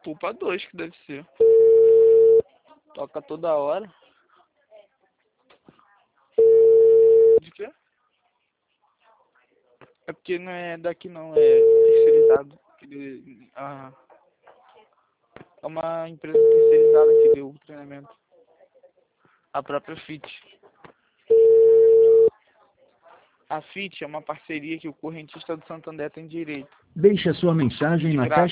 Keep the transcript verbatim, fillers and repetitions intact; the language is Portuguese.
Culpa dois que deve ser. Toca toda hora. De quê? É porque não é daqui não, é terceirizado. Aquele, ah, é uma empresa terceirizada que deu o treinamento. A própria Fit. A Fit é uma parceria que o correntista do Santo André tem direito. Deixe a sua mensagem De na graça. caixa